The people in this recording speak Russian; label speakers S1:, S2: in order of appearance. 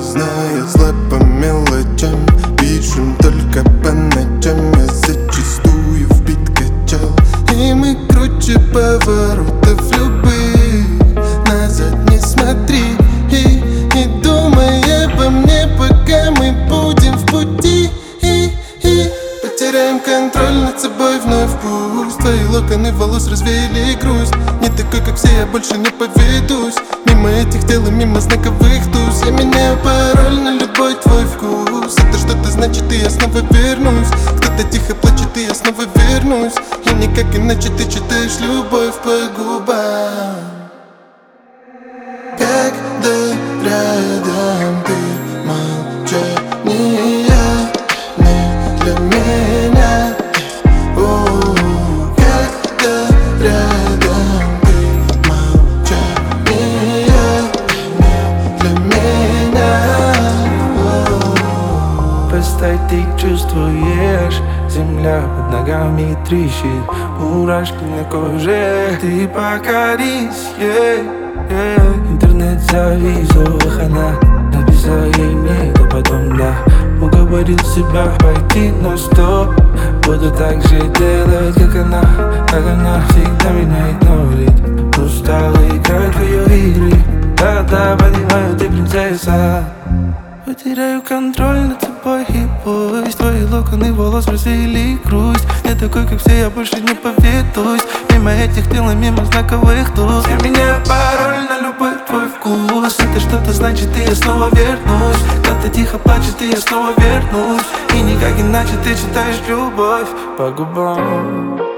S1: зная зла по мелочам. Пишем только по ночам, я зачастую вбит качал. И мы круче поворотов любых. Назад не смотри и думай обо мне, пока мы будем в пути. Потеряем контроль над собой вновь, пусть твои локоны волос развеяли грусть. Не такой, как все, я больше не поведусь мимо этих дел и мимо знаковых туз. Я меняю пароль на любой твой вкус. Это что-то значит, и я снова вернусь. Кто-то тихо плачет, и я снова вернусь. И никак иначе ты читаешь любовь по губам. Когда рядом ты, молчание не для меня. Когда рядом ты, молчание не для меня.
S2: Представь, ты чувствуешь, земля под ногами трещит, мурашки на коже. Ты покорись, интернет завис, она написала ей нет, а потом да. Уговорил себя пойти, но стоп. Буду так же делать, как она всегда меня игнорит. Устала играть в ее игры. Да, понимаю, ты принцесса. Потеряю контроль над собой, и пусть твои локоны волос развеяли грусть. Не такой, как все, я больше не поведусь мимо этих дел и мимо знаковых туз. Я меняю пароль на любой твой вкус. Это что-то значит, и я снова вернусь. Кто-то тихо плачет, и я снова вернусь. И никак иначе ты читаешь любовь по губам.